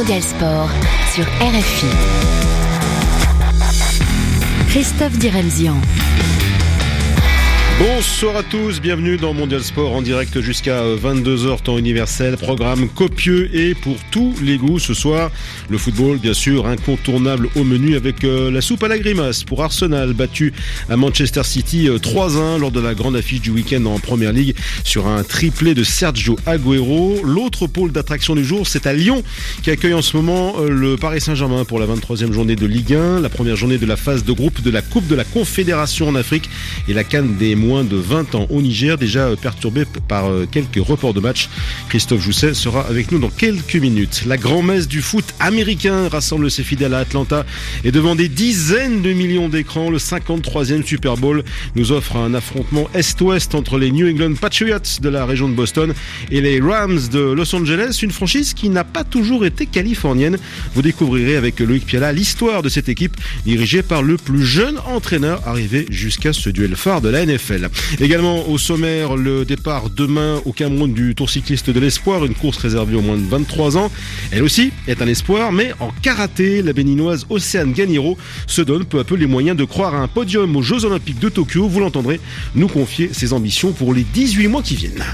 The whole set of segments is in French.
Mondial Sport sur RFI. Christophe Diremzian. Bonsoir à tous, bienvenue dans Mondial Sport en direct jusqu'à 22h temps universel, programme copieux et pour tous les goûts ce soir. Le football bien sûr incontournable au menu avec la soupe à la grimace pour Arsenal battu à Manchester City 3-1 lors de la grande affiche du week-end en Première Ligue sur un triplé de Sergio Agüero. L'autre pôle d'attraction du jour, c'est à Lyon qui accueille en ce moment le Paris Saint-Germain pour la 23e journée de Ligue 1, la première journée de la phase de groupe de la Coupe de la Confédération en Afrique et la CAN des moins de 20 ans au Niger, déjà perturbé par quelques reports de matchs. Christophe Jousset sera avec nous dans quelques minutes. La grand-messe du foot américain rassemble ses fidèles à Atlanta et devant des dizaines de millions d'écrans, le 53e Super Bowl nous offre un affrontement Est-Ouest entre les New England Patriots de la région de Boston et les Rams de Los Angeles, une franchise qui n'a pas toujours été californienne. Vous découvrirez avec Loïc Piala l'histoire de cette équipe dirigée par le plus jeune entraîneur arrivé jusqu'à ce duel phare de la NFL. Également au sommaire, le départ demain au Cameroun du Tour cycliste de l'espoir, une course réservée aux moins de 23 ans. Elle aussi est un espoir, mais en karaté, la béninoise Océane Ganiro se donne peu à peu les moyens de croire à un podium aux Jeux Olympiques de Tokyo. Vous l'entendrez nous confier ses ambitions pour les 18 mois qui viennent.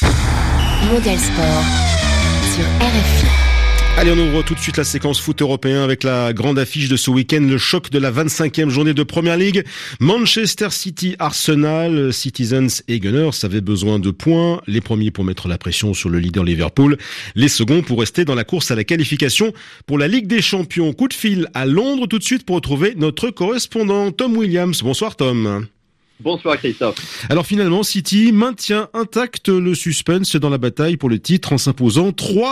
Mondial Sport sur RFI. Allez, on ouvre tout de suite la séquence foot européen avec la grande affiche de ce week-end, le choc de la 25e journée de Première Ligue. Manchester City, Arsenal, Citizens et Gunners avaient besoin de points. Les premiers pour mettre la pression sur le leader Liverpool, les seconds pour rester dans la course à la qualification pour la Ligue des Champions. Coup de fil à Londres tout de suite pour retrouver notre correspondant Tom Williams. Bonsoir Tom. Bonsoir Christophe. Alors finalement, City maintient intact le suspense dans la bataille pour le titre en s'imposant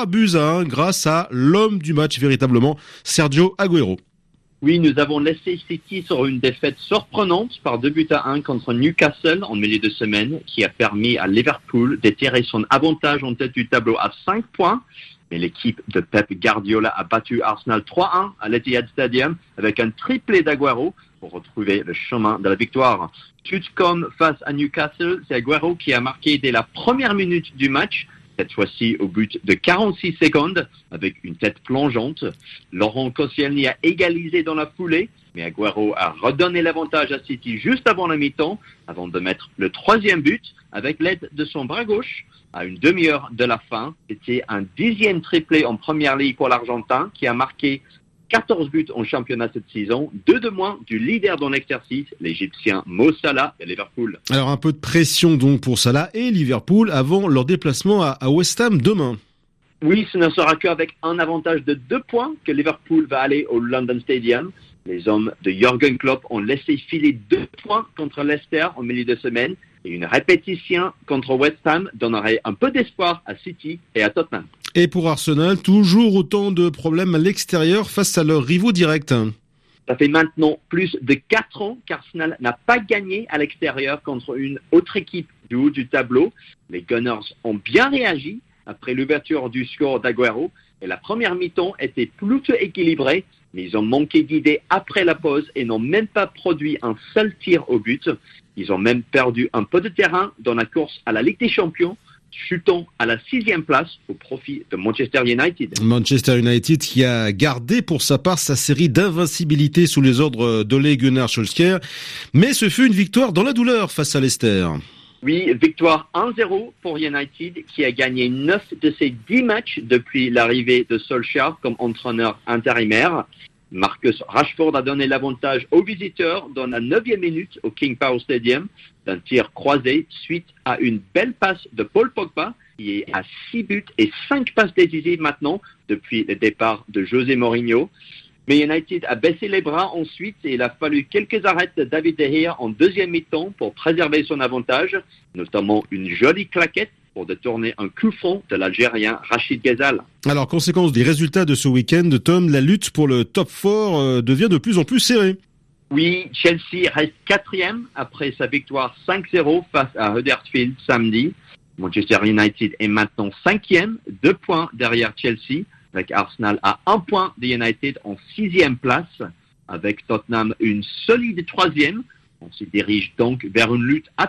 3-1 grâce à l'homme du match véritablement, Sergio Agüero. Oui, nous avons laissé City sur une défaite surprenante par 2-1 contre Newcastle en milieu de semaine qui a permis à Liverpool d'étirer son avantage en tête du tableau à 5 points. Mais l'équipe de Pep Guardiola a battu Arsenal 3-1 à l'Etihad Stadium avec un triplé d'Agüero pour retrouver le chemin de la victoire. Tout comme face à Newcastle, c'est Agüero qui a marqué dès la première minute du match, cette fois-ci au but de 46 secondes, avec une tête plongeante. Laurent Koscielny a égalisé dans la foulée, mais Agüero a redonné l'avantage à City juste avant la mi-temps, avant de mettre le troisième but avec l'aide de son bras gauche. À une demi-heure de la fin, c'était un 10e triplé en Première Ligue pour l'Argentin, qui a marqué 14 buts en championnat cette saison, 2 de moins du leader dans l'exercice, l'Égyptien Mo Salah de Liverpool. Alors un peu de pression donc pour Salah et Liverpool avant leur déplacement à West Ham demain. Oui, ce ne sera qu'avec un avantage de 2 points que Liverpool va aller au London Stadium. Les hommes de Jürgen Klopp ont laissé filer 2 points contre Leicester en milieu de semaine et une répétition contre West Ham donnerait un peu d'espoir à City et à Tottenham. Et pour Arsenal, toujours autant de problèmes à l'extérieur face à leurs rivaux directs. Ça fait maintenant plus de 4 ans qu'Arsenal n'a pas gagné à l'extérieur contre une autre équipe du haut du tableau. Les Gunners ont bien réagi après l'ouverture du score d'Agüero et la première mi-temps était plutôt équilibrée, mais ils ont manqué d'idées après la pause et n'ont même pas produit un seul tir au but. Ils ont même perdu un peu de terrain dans la course à la Ligue des Champions, chutant à la 6e place au profit de Manchester United. Manchester United qui a gardé pour sa part sa série d'invincibilité sous les ordres d'Ole Gunnar Solskjaer. Mais ce fut une victoire dans la douleur face à Leicester. Oui, victoire 1-0 pour United qui a gagné 9 de ses 10 matchs depuis l'arrivée de Solskjaer comme entraîneur intérimaire. Marcus Rashford a donné l'avantage aux visiteurs dans la 9e minute au King Power Stadium d'un tir croisé suite à une belle passe de Paul Pogba qui est à 6 buts et 5 passes décisives maintenant depuis le départ de José Mourinho. Mais United a baissé les bras ensuite et il a fallu quelques arrêts de David De Gea en deuxième mi-temps pour préserver son avantage, notamment une jolie claquette pour détourner un coup franc de l'Algérien Rachid Ghezal. Alors, conséquence des résultats de ce week-end, Tom, la lutte pour le top 4 devient de plus en plus serrée. Oui, Chelsea reste 4e après sa victoire 5-0 face à Huddersfield samedi. Manchester United est maintenant 5e, 2 points derrière Chelsea, avec Arsenal à 1 point de United en 6e place, avec Tottenham une solide 3e. On se dirige donc vers une lutte à 3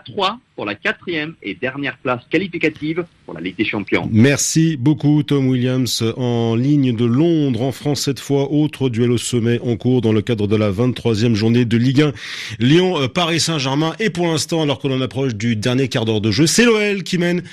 pour la 4e et dernière place qualificative pour la Ligue des Champions. Merci beaucoup Tom Williams. En ligne de Londres, en France cette fois, autre duel au sommet en cours dans le cadre de la 23e journée de Ligue 1. Lyon, Paris Saint-Germain, et pour l'instant, alors que l'on approche du dernier quart d'heure de jeu, c'est l'OL qui mène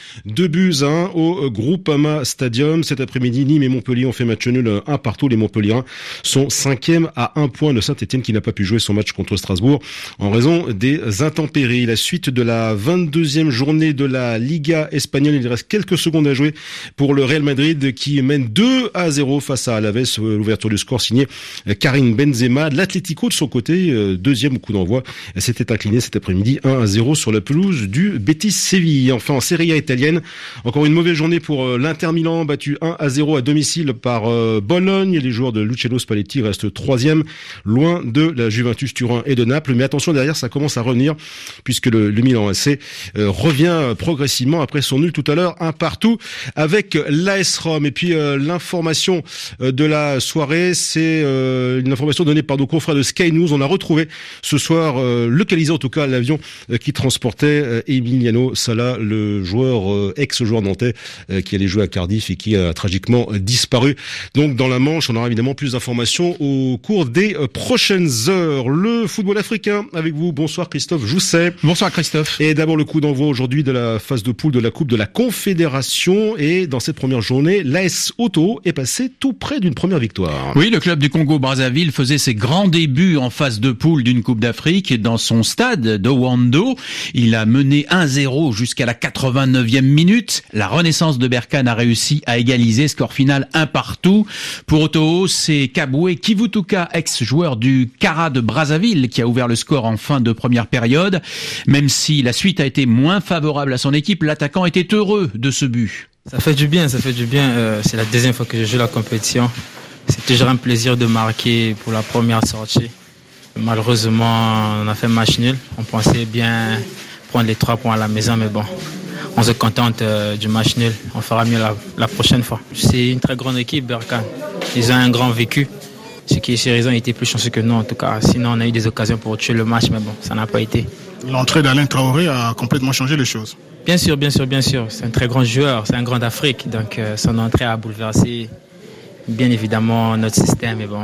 2-1 au Groupama Stadium. Cet après-midi, Nîmes et Montpellier ont fait match nul 1 partout. Les Montpelliérains sont 5e à 1 point de Saint-Etienne qui n'a pas pu jouer son match contre Strasbourg en raison des intempéries. La suite de la 22e journée de la Liga espagnole, il reste quelques secondes à jouer pour le Real Madrid qui mène 2-0 face à Alaves. L'ouverture du score signée Karim Benzema. L'Atlético de son côté, deuxième coup d'envoi, s'était incliné cet après-midi 1-0 sur la pelouse du Betis Séville. Enfin en Serie A italienne, encore une mauvaise journée pour l'Inter Milan, battu 1-0 à domicile par Bologne. Les joueurs de Luciano Spalletti restent 3e, loin de la Juventus Turin et de Naples. Mais attention, derrière ça commence à revenir puisque le Milan AC revient progressivement après son nul tout à l'heure, 1 partout avec l'AS Rome. Et puis l'information de la soirée, c'est une information donnée par nos confrères de Sky News. On a retrouvé ce soir, localisé en tout cas, l'avion qui transportait Emiliano Sala, le joueur ex-joueur nantais qui allait jouer à Cardiff et qui a tragiquement disparu. Donc dans la Manche, on aura évidemment plus d'informations au cours des prochaines heures. Le football africain avec vous. Bonsoir Christophe Jousset. Bonsoir Christophe. Et d'abord le coup d'envoi aujourd'hui de la phase de poule de la Coupe de la Confédération. Et dans cette première journée, l'AS Auto est passé tout près d'une première victoire. Oui, le club du Congo-Brazzaville faisait ses grands débuts en phase de poule d'une Coupe d'Afrique dans son stade d'Owando. Il a mené 1-0 jusqu'à la 89e minute. La Renaissance de Berkane a réussi à égaliser, score final 1 partout. Pour Auto, c'est Kaboué Kivutuka, ex-joueur du Kara de Brazzaville, qui a ouvert le score en fin de première période. Même si la suite a été moins favorable à son équipe, l'attaquant était heureux de ce but. Ça fait du bien. C'est la deuxième fois que je joue la compétition. C'est toujours un plaisir de marquer pour la première sortie. Malheureusement, on a fait match nul. On pensait bien prendre les 3 points à la maison, mais bon, on se contente du match nul. On fera mieux la prochaine fois. C'est une très grande équipe, Berkane. Ils ont un grand vécu. Ce qui est chez ils ont été plus chanceux que nous, en tout cas. Sinon, on a eu des occasions pour tuer le match, mais bon, ça n'a pas été. L'entrée d'Alain Traoré a complètement changé les choses. Bien sûr. C'est un très grand joueur, c'est un grand d'Afrique. Donc, son entrée a bouleversé, bien évidemment, notre système. Mais bon,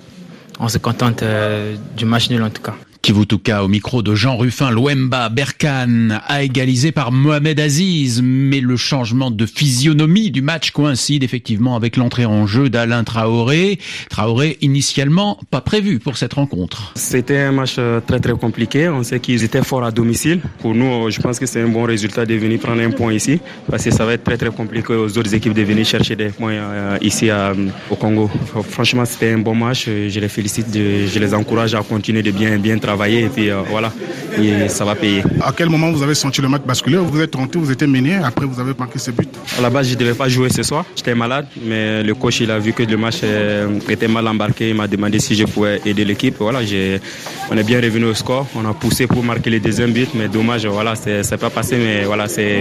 on se contente du match nul, en tout cas. Kivutuka au micro de Jean Ruffin. L'Ouemba Berkane a égalisé par Mohamed Aziz, mais le changement de physionomie du match coïncide effectivement avec l'entrée en jeu d'Alain Traoré. Traoré initialement pas prévu pour cette rencontre. C'était un match très très compliqué. On sait qu'ils étaient forts à domicile. Pour nous, je pense que c'est un bon résultat de venir prendre un point ici, parce que ça va être très très compliqué aux autres équipes de venir chercher des points ici au Congo. Franchement, c'était un bon match. Je les félicite, je les encourage à continuer de bien travailler. Et puis voilà, et ça va payer. À quel moment vous avez senti le match basculer? Vous êtes rentré, vous étiez mené, après vous avez marqué ce but. À la base, je ne devais pas jouer ce soir. J'étais malade, mais le coach il a vu que le match était mal embarqué. Il m'a demandé si je pouvais aider l'équipe. Voilà, on est bien revenu au score. On a poussé pour marquer le deuxième but, mais dommage, voilà, c'est pas passé. Mais voilà, c'est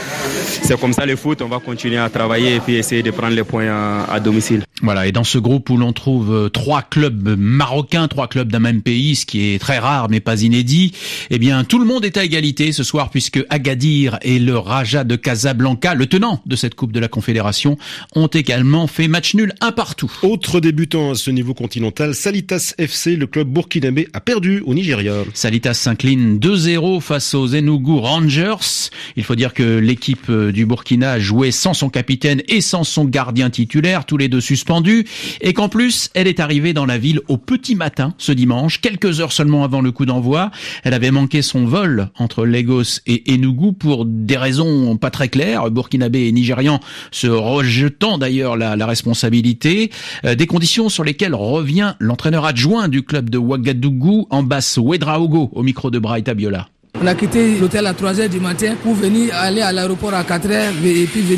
comme ça le foot. On va continuer à travailler et puis essayer de prendre les points à domicile. Voilà, et dans ce groupe où l'on trouve 3 clubs marocains, 3 clubs d'un même pays, ce qui est très rare mais pas inédit, eh bien tout le monde est à égalité ce soir puisque Agadir et le Raja de Casablanca, le tenant de cette Coupe de la Confédération, ont également fait match nul 1 partout. Autre débutant à ce niveau continental, Salitas FC, le club burkinabé, a perdu au Nigeria. Salitas s'incline 2-0 face aux Enugu Rangers. Il faut dire que l'équipe du Burkina a joué sans son capitaine et sans son gardien titulaire, tous les deux suspendus, et qu'en plus, elle est arrivée dans la ville au petit matin ce dimanche, quelques heures seulement avant le coup d'envoi. Elle avait manqué son vol entre Lagos et Enugu pour des raisons pas très claires, burkinabés et nigérians se rejetant d'ailleurs la responsabilité, des conditions sur lesquelles revient l'entraîneur adjoint du club de Ouagadougou, Ambas Ouedraogo, au micro de Braïta Biola. On a quitté l'hôtel à 3h du matin pour aller à l'aéroport à 4h et puis venir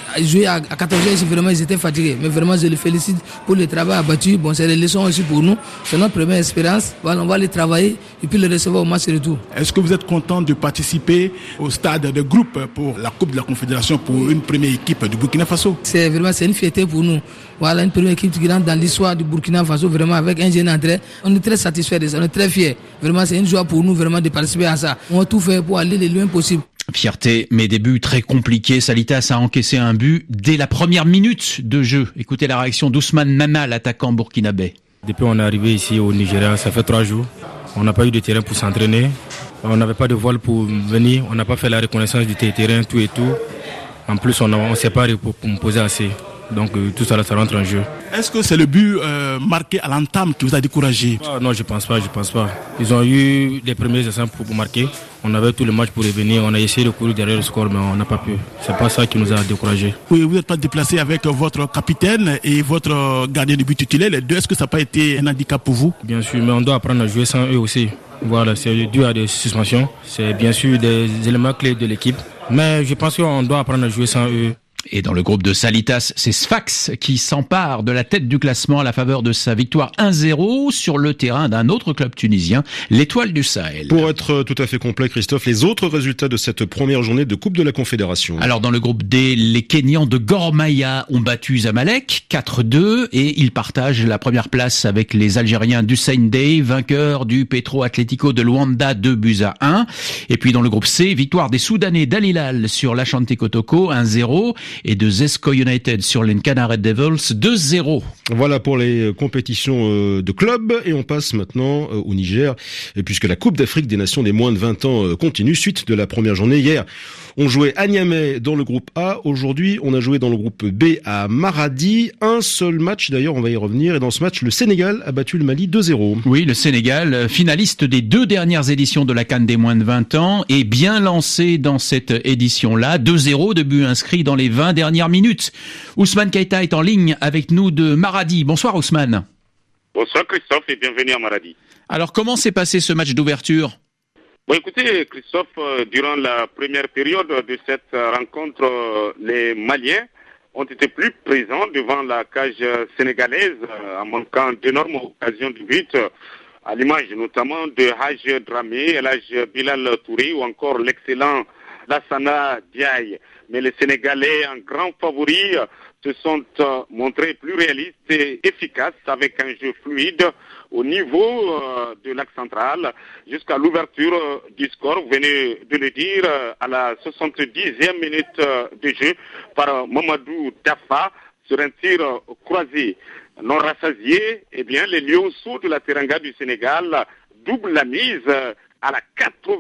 jouer à 14h, vraiment ils étaient fatigués. Mais vraiment je les félicite pour le travail abattu. Bon, c'est des leçons aussi pour nous. C'est notre première expérience. Voilà, on va les travailler et puis les recevoir au match retour. Est-ce que vous êtes content de participer au stade de groupe pour la Coupe de la Confédération pour une première équipe du Burkina Faso? C'est une fierté pour nous. Voilà, une première équipe qui rentre dans l'histoire du Burkina Faso, vraiment avec un jeune entrée. On est très satisfaits de ça, on est très fiers. Vraiment, c'est une joie pour nous vraiment de participer à ça. On va tout faire pour aller le loin possible. Fierté, mais des buts très compliqués. Salitas a encaissé un but dès la première minute de jeu. Écoutez la réaction d'Ousmane Nana, l'attaquant burkinabé. Depuis qu'on est arrivé ici au Nigeria, ça fait 3 jours. On n'a pas eu de terrain pour s'entraîner. On n'avait pas de voile pour venir. On n'a pas fait la reconnaissance du terrain, tout et tout. En plus, on s'est pas pour me poser assez. Donc tout ça, ça rentre en jeu. Est-ce que c'est le but marqué à l'entame qui vous a découragé? Non, je pense pas. Ils ont eu les premiers essais pour marquer. On avait tout le match pour revenir. On a essayé de courir derrière le score, mais on n'a pas pu. C'est pas ça qui nous a découragé. Oui, vous n'êtes pas déplacé avec votre capitaine et votre gardien de but titulaire. Les deux, est-ce que ça n'a pas été un handicap pour vous? Bien sûr, mais on doit apprendre à jouer sans eux aussi. Voilà, c'est dû à des suspensions. C'est bien sûr des éléments clés de l'équipe. Mais je pense qu'on doit apprendre à jouer sans eux. Et dans le groupe de Salitas, c'est Sfax qui s'empare de la tête du classement à la faveur de sa victoire 1-0 sur le terrain d'un autre club tunisien, l'Étoile du Sahel. Pour être tout à fait complet, Christophe, les autres résultats de cette première journée de Coupe de la Confédération. Alors dans le groupe D, les Kenyans de Gor Mahia ont battu Zamalek 4-2 et ils partagent la première place avec les Algériens d'Hussein Dey, vainqueurs du Petro Atlético de Luanda 2-1. Et puis dans le groupe C, victoire des Soudanais d'Al Hilal sur l'Ashanti Kotoko 1-0. Et de Zesco United sur l'Enkana Red Devils 2-0. Voilà pour les compétitions de club et on passe maintenant au Niger puisque la Coupe d'Afrique des Nations des moins de 20 ans continue suite de la première journée. Hier, on jouait à Niamey dans le groupe A. Aujourd'hui, on a joué dans le groupe B à Maradi. Un seul match d'ailleurs, on va y revenir. Et dans ce match, le Sénégal a battu le Mali 2-0. Oui, le Sénégal, finaliste des 2 dernières éditions de la CAN des moins de 20 ans, est bien lancé dans cette édition-là. 2-0 de but inscrit dans les 20 dernières minutes. Ousmane Keita est en ligne avec nous de Maradi. Bonsoir Ousmane. Bonsoir Christophe et bienvenue à Maradi. Alors comment s'est passé ce match d'ouverture ? Bon, écoutez, Christophe, durant la première période de cette rencontre, les Maliens ont été plus présents devant la cage sénégalaise en manquant d'énormes occasions de but, à l'image notamment de Haj Dramé, Haj Bilal Touré ou encore l'excellent Lassana Diaye. Mais les Sénégalais, en grand favori, se sont montrés plus réalistes et efficaces avec un jeu fluide au niveau de l'axe central jusqu'à l'ouverture du score. Vous venez de le dire, à la 70e minute de jeu par Mamadou Dafa sur un tir croisé. Non rassasié, eh bien, les Lionceaux de la Teranga du Sénégal doublent la mise à la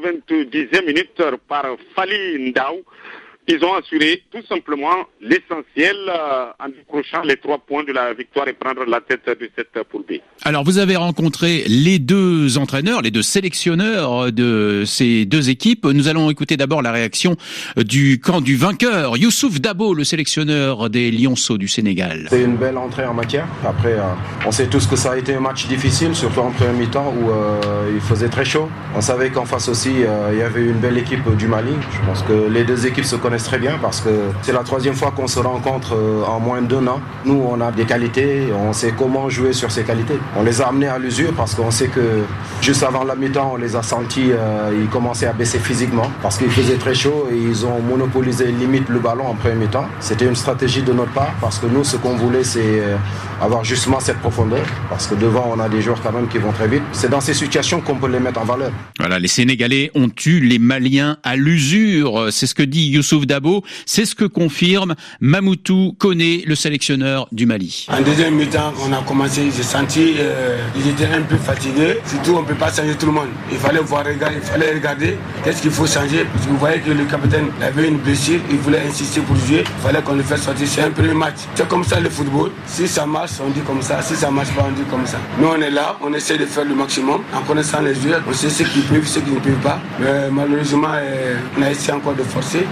90e minute par Fali Ndaw. Ils ont assuré tout simplement l'essentiel en décrochant les 3 points de la victoire et prendre la tête de cette poule B. Alors vous avez rencontré les 2 entraîneurs, les 2 sélectionneurs de ces 2 équipes. Nous allons écouter d'abord la réaction du camp du vainqueur, Youssouf Dabo, le sélectionneur des Lionceaux du Sénégal. C'est une belle entrée en matière. Après, on sait tous que ça a été un match difficile, surtout en premier mi-temps où il faisait très chaud. On savait qu'en face aussi, il y avait une belle équipe du Mali. Je pense que les 2 équipes se connaissent très bien parce que c'est la 3e fois qu'on se rencontre en moins de 2 ans. Nous, on a des qualités, on sait comment jouer sur ces qualités. On les a amenés à l'usure parce qu'on sait que juste avant la mi-temps, on les a sentis, ils commençaient à baisser physiquement parce qu'il faisait très chaud et ils ont monopolisé limite le ballon en premier mi-temps. C'était une stratégie de notre part parce que nous, ce qu'on voulait, c'est avoir justement cette profondeur parce que devant, on a des joueurs quand même qui vont très vite. C'est dans ces situations qu'on peut les mettre en valeur. Voilà, les Sénégalais ont eu les Maliens à l'usure. C'est ce que dit Youssouf Dabo. C'est ce que confirme Mamoutou Koné, le sélectionneur du Mali. En deuxième mi-temps, on a commencé, j'ai senti ils étaient un peu fatigués. Surtout, on ne peut pas changer tout le monde. Il fallait regarder qu'est-ce qu'il faut changer. Parce que vous voyez que le capitaine avait une blessure, il voulait insister pour jouer. Il fallait qu'on le fasse sortir. C'est un premier match. C'est comme ça le football. Si ça marche, on dit comme ça. Si ça ne marche pas, on dit comme ça. Nous, on est là, on essaie de faire le maximum en connaissant les joueurs. On sait ce qu'ils peuvent, ce qu'ils ne peuvent pas. Mais malheureusement, on a essayé encore de forcer. Et c'est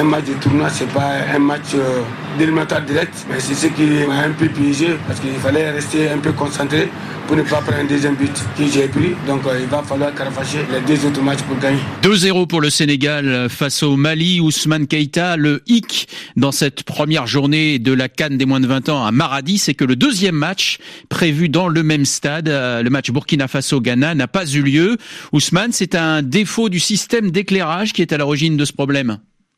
un match de tournoi, c'est pas un match d'éliminatoire direct, mais c'est ce qui m'a un peu piégé parce qu'il fallait rester un peu concentré pour ne pas prendre un deuxième but que j'ai pris. Donc il va falloir carafacher les 2 autres matchs pour gagner. 2-0 pour le Sénégal face au Mali. Ousmane Keita, le hic dans cette première journée de la CAN des moins de 20 ans à Maradi, c'est que le deuxième match prévu dans le même stade, le match Burkina Faso-Ghana, n'a pas eu lieu. Ousmane, c'est un défaut du système d'éclairage qui est à l'origine de ce problème.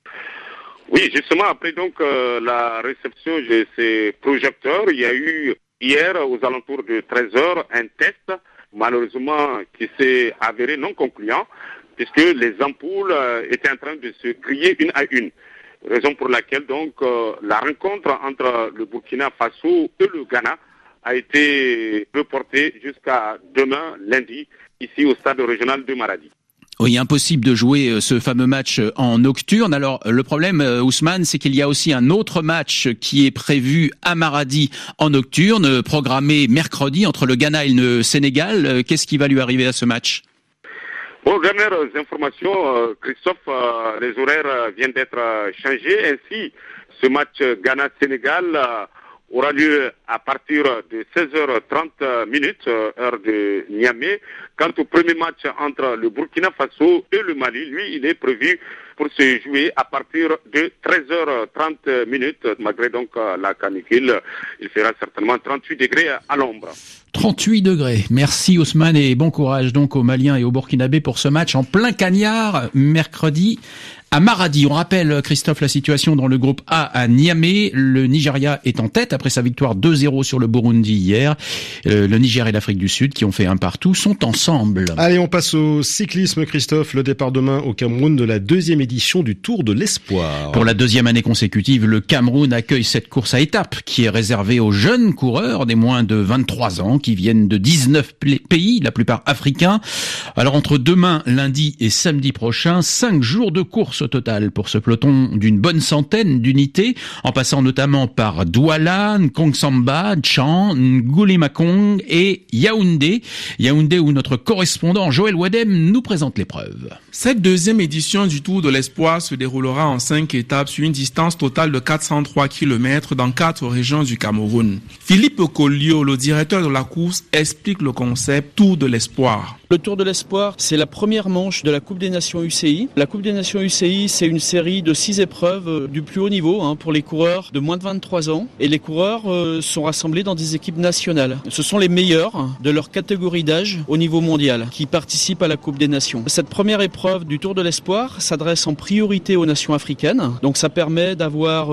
Oui, justement, après donc la réception de ces projecteurs, il y a eu hier, aux alentours de 13h, un test, malheureusement, qui s'est avéré non concluant, puisque les ampoules étaient en train de se griller une à une. Raison pour laquelle, donc, la rencontre entre le Burkina Faso et le Ghana a été reportée jusqu'à demain, lundi, ici au stade régional de Maradi. Oui, impossible de jouer ce fameux match en nocturne. Alors, le problème, Ousmane, c'est qu'il y a aussi un autre match qui est prévu à Maradi en nocturne, programmé mercredi entre le Ghana et le Sénégal. Qu'est-ce qui va lui arriver à ce match? Bon, dernières informations, Christophe, les horaires viennent d'être changés. Ainsi, ce match Ghana-Sénégal aura lieu à partir de 16h30 heure de Niamey. Quant au premier match entre le Burkina Faso et le Mali, lui, il est prévu pour se jouer à partir de 13h30 malgré donc la canicule. Il fera certainement 38 degrés à l'ombre. 38 degrés. Merci Ousmane et bon courage donc aux Maliens et aux Burkinabés pour ce match en plein cagnard mercredi à Maradi. On rappelle, Christophe, la situation dans le groupe A à Niamey. Le Nigeria est en tête après sa victoire 2-0 sur le Burundi hier. Le Niger et l'Afrique du Sud, qui ont fait un partout, sont ensemble. Allez, on passe au cyclisme, Christophe. Le départ demain au Cameroun de la 2e édition du Tour de l'Espoir. Pour la 2e année consécutive, le Cameroun accueille cette course à étapes qui est réservée aux jeunes coureurs des moins de 23 ans qui viennent de 19 pays, la plupart africains. Alors entre demain, lundi et samedi prochain, 5 jours de course au total pour ce peloton d'une bonne centaine d'unités, en passant notamment par Douala, Nkongsamba, Tchan, Ngoulimakong et Yaoundé. Yaoundé où notre correspondant Joël Wadem nous présente l'épreuve. Cette 2e édition du Tour de l'Espoir se déroulera en 5 étapes sur une distance totale de 403 km dans 4 régions du Cameroun. Philippe Collio, le directeur de la course, explique le concept Tour de l'Espoir. Le Tour de l'Espoir, c'est la première manche de la Coupe des Nations UCI. La Coupe des Nations UCI, c'est une série de 6 épreuves du plus haut niveau pour les coureurs de moins de 23 ans. Et les coureurs sont rassemblés dans des équipes nationales. Ce sont les meilleurs de leur catégorie d'âge au niveau mondial qui participent à la Coupe des Nations. Cette première épreuve du Tour de l'Espoir s'adresse en priorité aux nations africaines. Donc ça permet d'avoir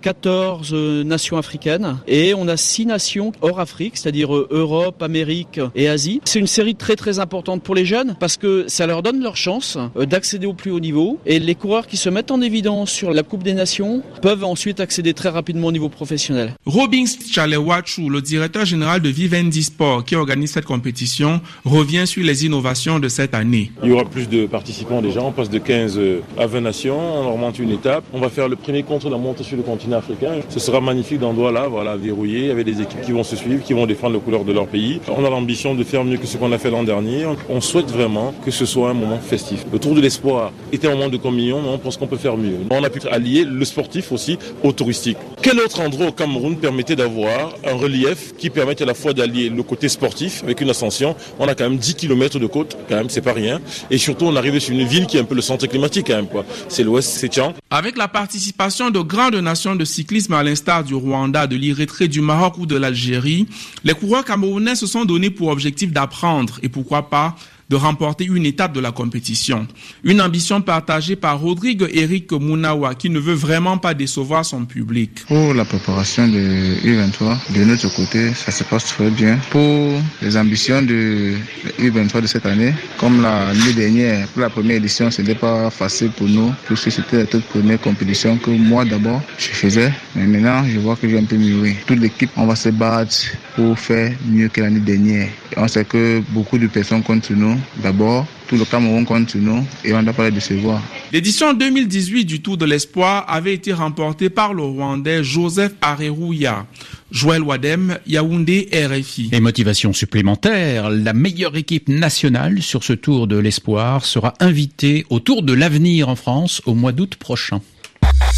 14 nations africaines. Et on a 6 nations hors Afrique, c'est-à-dire Europe, Amérique et Asie. C'est une série très très importante pour les jeunes parce que ça leur donne leur chance d'accéder au plus haut niveau et les coureurs qui se mettent en évidence sur la Coupe des Nations peuvent ensuite accéder très rapidement au niveau professionnel. Robin Chalewachu, le directeur général de Vivendi Sport qui organise cette compétition, revient sur les innovations de cette année. Il y aura plus de participants déjà, on passe de 15 à 20 nations, on remonte une étape, on va faire le premier contre-la-montre sur le continent africain. Ce sera magnifique dans Douala, voilà, verrouillé, avec des équipes qui vont se suivre, qui vont défendre les couleurs de leur pays. On a l'ambition de faire mieux que ce qu'on a fait l'an dernier. On souhaite vraiment que ce soit un moment festif. Le Tour de l'Espoir était un moment de communion, mais on pense qu'on peut faire mieux. On a pu allier le sportif aussi au touristique. Quel autre endroit au Cameroun permettait d'avoir un relief qui permette à la fois d'allier le côté sportif avec une ascension? On a quand même 10 km de côte, quand même, c'est pas rien. Et surtout, on arrive sur une ville qui est un peu le centre climatique, quand même, quoi. C'est l'Ouest, c'est Tchan. Avec la participation de grandes nations de cyclisme à l'instar du Rwanda, de l'Érythrée, du Maroc ou de l'Algérie, les coureurs camerounais se sont donnés pour objectif d'apprendre et pourquoi pas de remporter une étape de la compétition. Une ambition partagée par Rodrigue Eric Mounawa qui ne veut vraiment pas décevoir son public. Pour la préparation de U23, de notre côté, ça se passe très bien. Pour les ambitions de U23 de cette année, comme l'année dernière, pour la première édition, ce n'était pas facile pour nous, puisque c'était la toute première compétition que moi d'abord je faisais. Mais maintenant, je vois que j'ai un peu mûri. Toute l'équipe, on va se battre pour faire mieux que l'année dernière. Et on sait que beaucoup de personnes comptent sur nous. D'abord, tout le Cameroun compte sur nous et on ne doit pas les décevoir. L'édition 2018 du Tour de l'Espoir avait été remportée par le Rwandais Joseph Areruya. Joël Wadem, Yaoundé, RFI. Et motivation supplémentaire, la meilleure équipe nationale sur ce Tour de l'Espoir sera invitée au Tour de l'Avenir en France au mois d'août prochain.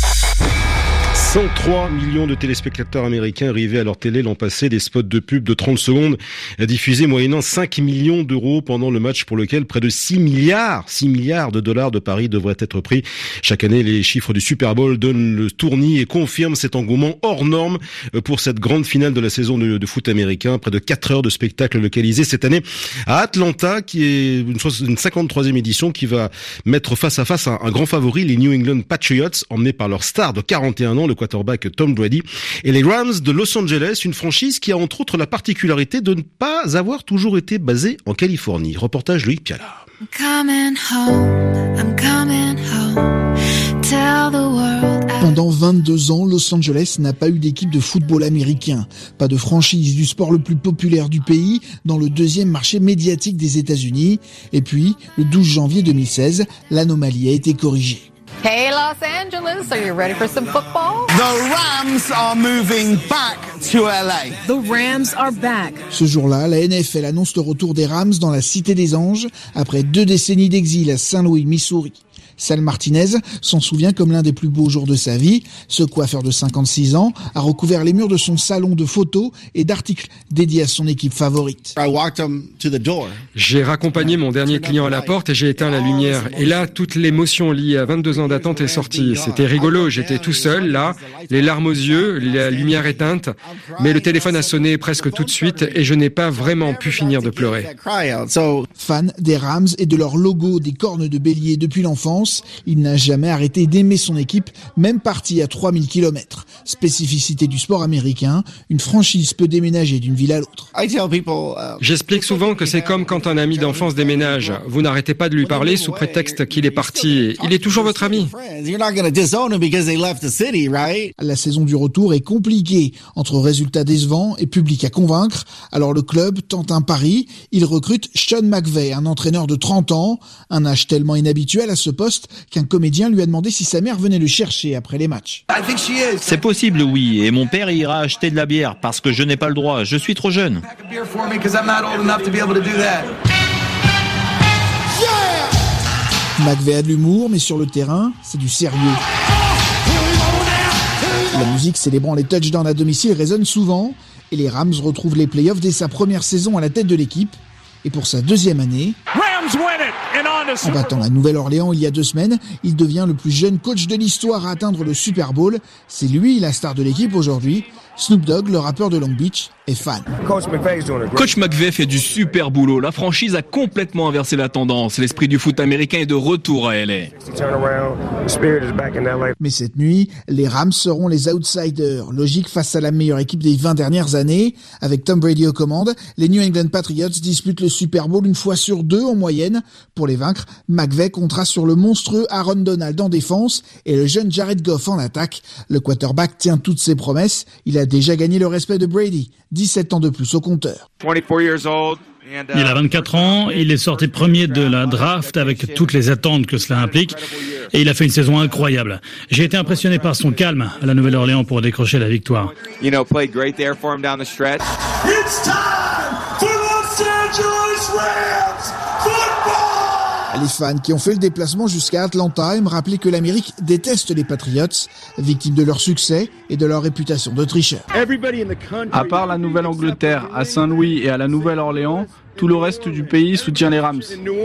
103 millions de téléspectateurs américains arrivés à leur télé l'an passé, des spots de pub de 30 secondes diffusés moyennant 5 millions d'euros pendant le match pour lequel près de 6 milliards de dollars de paris devraient être pris. Chaque année, les chiffres du Super Bowl donnent le tournis et confirment cet engouement hors norme pour cette grande finale de la saison de foot américain. Près de 4 heures de spectacle localisé cette année à Atlanta, qui est une 53e édition qui va mettre face à face un grand favori, les New England Patriots, emmenés par leur star de 41 ans, le quarterback Tom Brady, et les Rams de Los Angeles, une franchise qui a entre autres la particularité de ne pas avoir toujours été basée en Californie. Reportage Loïc Piala. Pendant 22 ans, Los Angeles n'a pas eu d'équipe de football américain. Pas de franchise du sport le plus populaire du pays, dans le deuxième marché médiatique des États-Unis. Et puis, le 12 janvier 2016, l'anomalie a été corrigée. Hey Los Angeles, are you ready for some football? The Rams are moving back to LA. The Rams are back. Ce jour-là, la NFL annonce le retour des Rams dans la Cité des Anges après 2 décennies d'exil à Saint-Louis, Missouri. Sal Martinez s'en souvient comme l'un des plus beaux jours de sa vie. Ce coiffeur de 56 ans a recouvert les murs de son salon de photos et d'articles dédiés à son équipe favorite. J'ai raccompagné mon dernier client à la porte et j'ai éteint la lumière. Et là, toute l'émotion liée à 22 ans d'attente est sortie. C'était rigolo, j'étais tout seul, là, les larmes aux yeux, la lumière éteinte. Mais le téléphone a sonné presque tout de suite et je n'ai pas vraiment pu finir de pleurer. Fan des Rams et de leur logo des cornes de bélier depuis l'enfance, il n'a jamais arrêté d'aimer son équipe, même parti à 3000 km. Spécificité du sport américain, une franchise peut déménager d'une ville à l'autre. J'explique souvent que c'est comme quand un ami d'enfance déménage. Vous n'arrêtez pas de lui parler sous prétexte qu'il est parti. Il est toujours votre ami. La saison du retour est compliquée, entre résultats décevants et public à convaincre. Alors le club tente un pari. Il recrute Sean McVay, un entraîneur de 30 ans, un âge tellement inhabituel à ce poste qu'un comédien lui a demandé si sa mère venait le chercher après les matchs. C'est possible, oui, et mon père ira acheter de la bière parce que je n'ai pas le droit, je suis trop jeune. McVay a de l'humour, mais sur le terrain, c'est du sérieux. La musique célébrant les touchdowns à domicile résonne souvent, et les Rams retrouvent les playoffs dès sa première saison à la tête de l'équipe. Et pour sa deuxième année, en battant la Nouvelle-Orléans il y a 2 semaines, il devient le plus jeune coach de l'histoire à atteindre le Super Bowl. C'est lui la star de l'équipe aujourd'hui. Snoop Dogg, le rappeur de Long Beach, est fan. Coach McVay fait du super boulot. La franchise a complètement inversé la tendance. L'esprit du foot américain est de retour à LA. Mais cette nuit, les Rams seront les outsiders. Logique face à la meilleure équipe des 20 dernières années. Avec Tom Brady aux commandes, les New England Patriots disputent le Super Bowl 1 fois sur 2 en moyenne. Pour les vaincre, McVay comptera sur le monstrueux Aaron Donald en défense et le jeune Jared Goff en attaque. Le quarterback tient toutes ses promesses. Il a déjà gagné le respect de Brady. 17 ans de plus au compteur. Il a 24 ans, il est sorti premier de la draft avec toutes les attentes que cela implique et il a fait une saison incroyable. J'ai été impressionné par son calme à la Nouvelle-Orléans pour décrocher la victoire. Les fans qui ont fait le déplacement jusqu'à Atlanta aiment rappeler que l'Amérique déteste les Patriots, victimes de leur succès et de leur réputation de tricheurs. À part la Nouvelle-Angleterre, à Saint-Louis et à la Nouvelle-Orléans, tout le reste du pays soutient les Rams.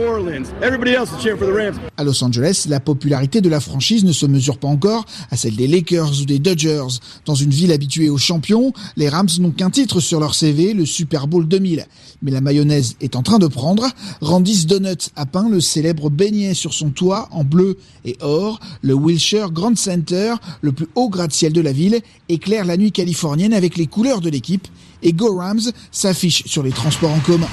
À Los Angeles, la popularité de la franchise ne se mesure pas encore à celle des Lakers ou des Dodgers. Dans une ville habituée aux champions, les Rams n'ont qu'un titre sur leur CV, le Super Bowl 2000. Mais la mayonnaise est en train de prendre. Randy's Donuts a peint le célèbre beignet sur son toit en bleu et or. Le Wilshire Grand Center, le plus haut gratte-ciel de la ville, éclaire la nuit californienne avec les couleurs de l'équipe. Et Go Rams s'affiche sur les transports en commun.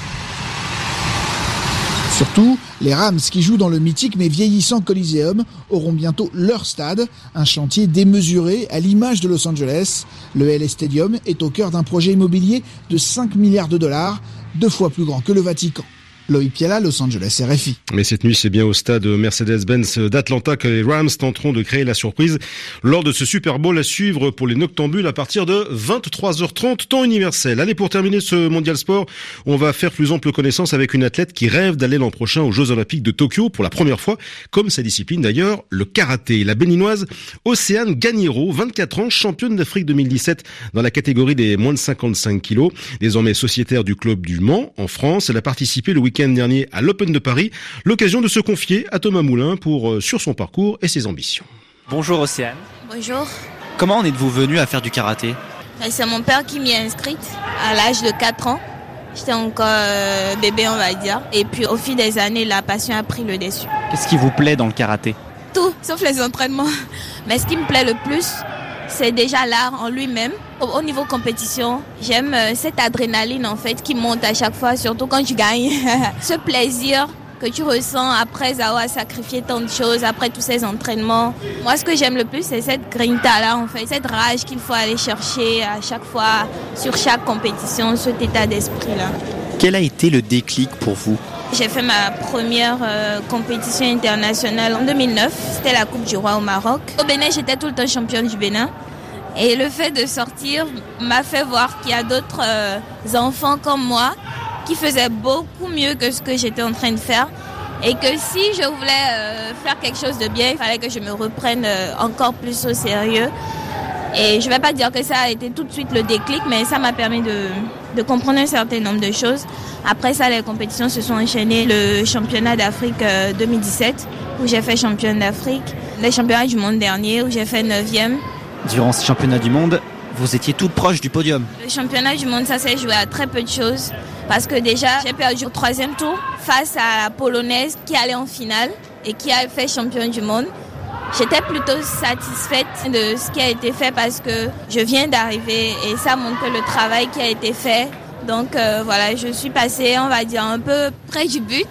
Surtout, les Rams qui jouent dans le mythique mais vieillissant Coliseum auront bientôt leur stade, un chantier démesuré à l'image de Los Angeles. Le LA Stadium est au cœur d'un projet immobilier de 5 milliards de dollars, 2 fois plus grand que le Vatican. Loïc Piala, Los Angeles, RFI. Mais cette nuit, c'est bien au stade Mercedes-Benz d'Atlanta que les Rams tenteront de créer la surprise lors de ce Super Bowl à suivre pour les Noctambules à partir de 23h30, temps universel. Allez, pour terminer ce Mondial Sport, on va faire plus ample connaissance avec une athlète qui rêve d'aller l'an prochain aux Jeux Olympiques de Tokyo pour la première fois, comme sa discipline d'ailleurs, le karaté. La béninoise Océane Gagnero, 24 ans, championne d'Afrique 2017 dans la catégorie des moins de 55 kilos. Désormais sociétaire du club du Mans en France, elle a participé le week-end dernier à l'Open de Paris. L'occasion de se confier à Thomas Moulin sur son parcours et ses ambitions. Bonjour Océane. Bonjour. Comment en êtes-vous venue à faire du karaté ? C'est mon père qui m'y a inscrite à l'âge de 4 ans. J'étais encore bébé, on va dire. Et puis au fil des années, la passion a pris le dessus. Qu'est-ce qui vous plaît dans le karaté ? Tout, sauf les entraînements. Mais ce qui me plaît le plus, c'est déjà l'art en lui-même. Au niveau compétition, j'aime cette adrénaline en fait qui monte à chaque fois, surtout quand tu gagnes. Ce plaisir que tu ressens après avoir sacrifié tant de choses, après tous ces entraînements. Moi, ce que j'aime le plus, c'est cette grinta-là, en fait, cette rage qu'il faut aller chercher à chaque fois, sur chaque compétition, cet état d'esprit-là. Quel a été le déclic pour vous ? J'ai fait ma première compétition internationale en 2009. C'était la Coupe du Roi au Maroc. Au Bénin, j'étais tout le temps championne du Bénin. Et le fait de sortir m'a fait voir qu'il y a d'autres enfants comme moi qui faisaient beaucoup mieux que ce que j'étais en train de faire. Et que si je voulais faire quelque chose de bien, il fallait que je me reprenne encore plus au sérieux. Et je ne vais pas dire que ça a été tout de suite le déclic, mais ça m'a permis de comprendre un certain nombre de choses. Après ça, les compétitions se sont enchaînées. Le championnat d'Afrique 2017, où j'ai fait championne d'Afrique. Les championnats du monde dernier, où j'ai fait 9e. Durant ce championnat du monde, vous étiez toute proche du podium. Le championnat du monde, ça s'est joué à très peu de choses. Parce que déjà, j'ai perdu au 3e tour face à la Polonaise qui allait en finale et qui a fait championne du monde. J'étais plutôt satisfaite de ce qui a été fait parce que je viens d'arriver et ça montre que le travail qui a été fait. Donc voilà, je suis passée, on va dire, un peu près du but.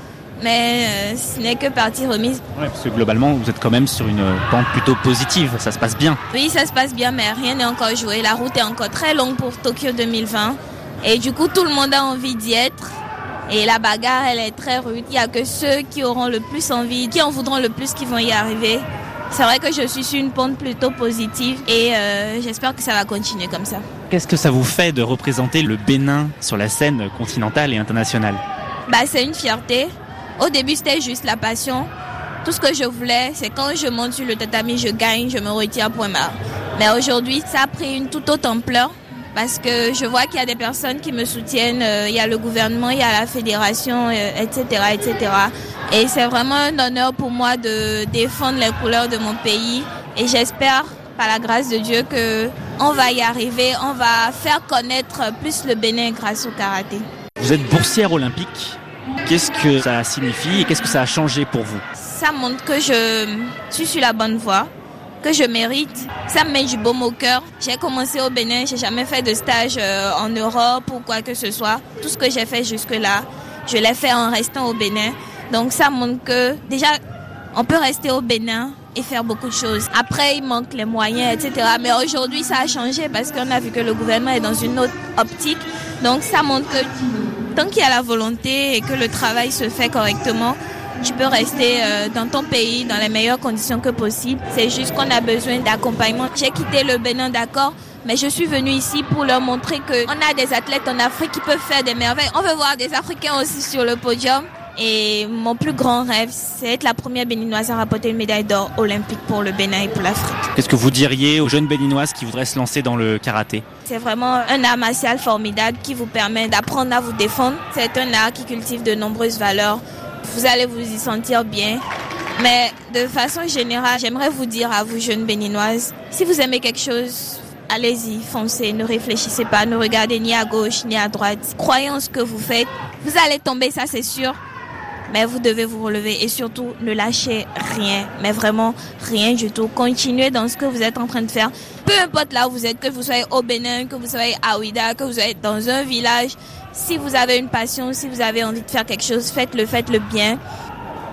Mais ce n'est que partie remise. Ouais, parce que globalement, vous êtes quand même sur une pente plutôt positive, ça se passe bien. Oui, ça se passe bien, mais rien n'est encore joué. La route est encore très longue pour Tokyo 2020. Et du coup, tout le monde a envie d'y être. Et la bagarre, elle est très rude. Il n'y a que ceux qui auront le plus envie, qui en voudront le plus, qui vont y arriver. C'est vrai que je suis sur une pente plutôt positive et j'espère que ça va continuer comme ça. Qu'est-ce que ça vous fait de représenter le Bénin sur la scène continentale et internationale ? C'est une fierté. Au début, c'était juste la passion. Tout ce que je voulais, c'est quand je monte sur le tatami, je gagne, je me retire, point barre. Mais aujourd'hui, ça a pris une toute autre ampleur parce que je vois qu'il y a des personnes qui me soutiennent. Il y a le gouvernement, il y a la fédération, etc., etc. Et c'est vraiment un honneur pour moi de défendre les couleurs de mon pays. Et j'espère, par la grâce de Dieu, qu'on va y arriver. On va faire connaître plus le Bénin grâce au karaté. Vous êtes boursière olympique. Qu'est-ce que ça signifie et qu'est-ce que ça a changé pour vous ? Ça montre que je suis sur la bonne voie, que je mérite. Ça me met du baume au cœur. J'ai commencé au Bénin, j'ai jamais fait de stage en Europe ou quoi que ce soit. Tout ce que j'ai fait jusque-là, je l'ai fait en restant au Bénin. Donc ça montre que déjà, on peut rester au Bénin et faire beaucoup de choses. Après, il manque les moyens, etc. Mais aujourd'hui, ça a changé parce qu'on a vu que le gouvernement est dans une autre optique. Donc ça montre que tant qu'il y a la volonté et que le travail se fait correctement, tu peux rester dans ton pays dans les meilleures conditions que possible. C'est juste qu'on a besoin d'accompagnement. J'ai quitté le Bénin, d'accord, mais je suis venue ici pour leur montrer qu'on a des athlètes en Afrique qui peuvent faire des merveilles. On veut voir des Africains aussi sur le podium. Et mon plus grand rêve, c'est être la première béninoise à rapporter une médaille d'or olympique pour le Bénin et pour l'Afrique. Qu'est-ce que vous diriez aux jeunes béninoises qui voudraient se lancer dans le karaté ? C'est vraiment un art martial formidable qui vous permet d'apprendre à vous défendre. C'est un art qui cultive de nombreuses valeurs. Vous allez vous y sentir bien. Mais de façon générale, j'aimerais vous dire à vous jeunes béninoises, si vous aimez quelque chose, allez-y, foncez, ne réfléchissez pas, ne regardez ni à gauche ni à droite. Croyez en ce que vous faites. Vous allez tomber, ça c'est sûr. Mais vous devez vous relever et surtout ne lâchez rien, mais vraiment rien du tout. Continuez dans ce que vous êtes en train de faire. Peu importe là où vous êtes, que vous soyez au Bénin, que vous soyez à Ouida, que vous soyez dans un village. Si vous avez une passion, si vous avez envie de faire quelque chose, faites-le bien.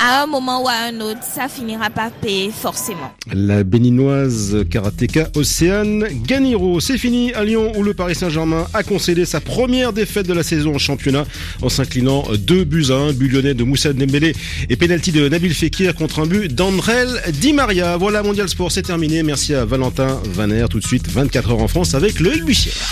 à un moment ou à un autre, ça finira par payer forcément. La béninoise karatéka Océane Ganiro. C'est fini à Lyon où le Paris Saint-Germain a concédé sa première défaite de la saison en championnat en s'inclinant 2-1. But lyonnais de Moussa Dembélé et pénalty de Nabil Fekir contre un but d'Andrel Di Maria. Voilà, Mondial Sport, c'est terminé. Merci à Valentin Vaner. Tout de suite, 24h en France avec le Bussière.